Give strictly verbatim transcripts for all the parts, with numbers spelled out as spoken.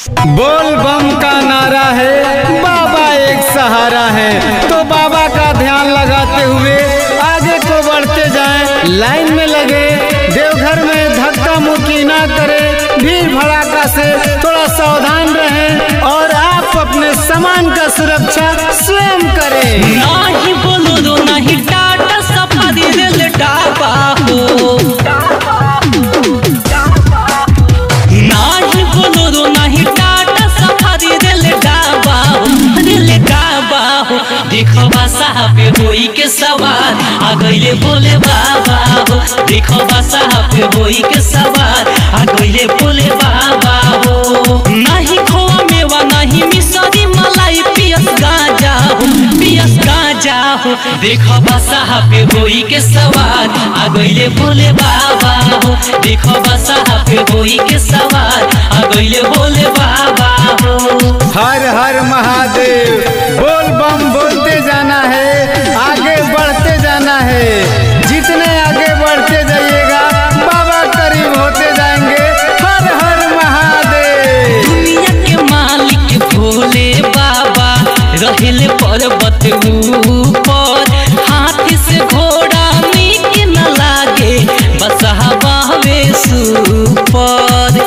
बोल बम का नारा है, बाबा एक सहारा है। तो बाबा का ध्यान लगाते हुए आगे को बढ़ते जाएं, लाइन में लगे, देवघर में धक्का मुक्की ना करे, भीड़ भड़ाका से थोड़ा सावधान रहें और आप अपने सामान का सुरक्षा स्वयं करें। नहीं बोलो दो नहीं टाटा सफारी रेल डाबा हो, नहीं बोलो दो नहीं टाटा सफारी रेल डाबा हो, रेल डाबा हो। देखो साहब होई के सवार आ गईले बोले बाबा हो, देखो साहब होई के सवार आ गईले बोले बाबा हो। नहीं खोआ मेवा नहीं मिसरी मलाई पियस गांजा हो, पियस गांजा हो। देखो साहब होई के सवार आ गईले बोले बाबा हो, देखो साहब होई के सवार आ गईले बोले बाबा हो। हर हर महादेव, बोल बम बोलते जाना है, आगे बढ़ते जाना है। जितने आगे बढ़ते जाइएगा बाबा करीब होते जाएंगे। हर हर महादेव। दुनिया के मालिक भोले बाबा रहेले पर्वत ऊपर, हाथी से घोड़ा नीक न लागे, बसहा बहवे सुपर।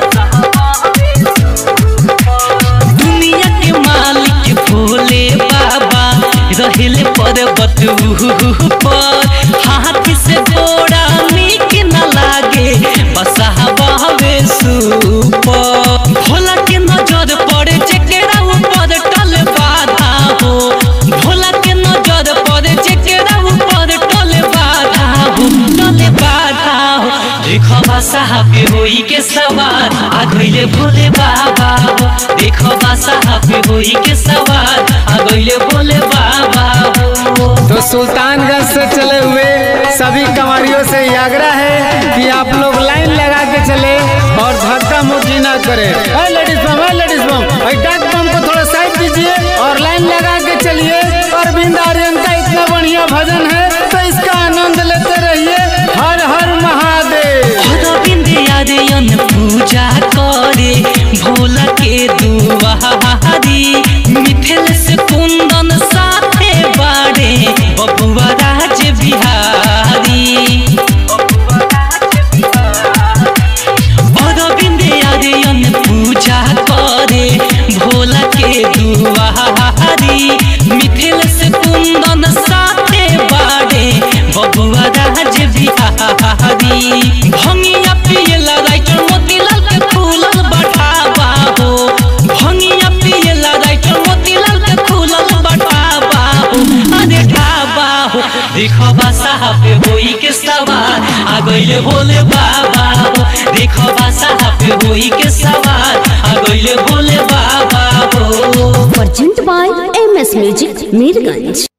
दुनिया के मालिक भोले बाबा रहेले पर्वत ऊपर, हाथी से घोड़ा नीक न लागे, बसहा बहवे सुपर। भोला के नजर पड़े जेकरा ऊपर टल बाधा हो, भोला के नजर पड़े जेकरा ऊपर टल बाधा हो, टल बाधा हो। देखो साहब होई के सवार आ गईले भोले बाबा हो, देखो साहब होई के सवार आ गईले भोले बाबा हो। तो सुल्तानगंज से चले हुए सभी कमारियों से ये आग्रह है कि आप लोग लाइन लगा के चले और धक्का मुक्की ना करें। है लेडीज बम, है लेडीज बम, डाक बम को थोड़ा साइड दीजिए और लाइन लगा के चलिए। अरविंद आर्यन का इतना बढ़िया भजन है तो इसका आनंद लेते रहिए। हर हर महादेव। अरविंद आर्यन पूजा करे भोला के दुआरी, मिथिल से कुंदन साथे बाड़े बबुआ राज बिहारी। अरविंद आर्यन पूजा करे भोला के दुआरी, मिथिल से कुंदन साथे बाड़े बबुआ राज बिहारी। भंगिया पियला राइटर मोतीलाल के फूलल बढ़ावा हो, भंगिया पियला राइटर मोतीलाल के फूलल बढ़ावा हो, अरे ढाबा हो। देखो साहब होई के सवार आ गईले भोले बाबा हो, देखो साहब होई के सवार आ गईले भोले बाबा हो। Presented by M S Music, Mirganj।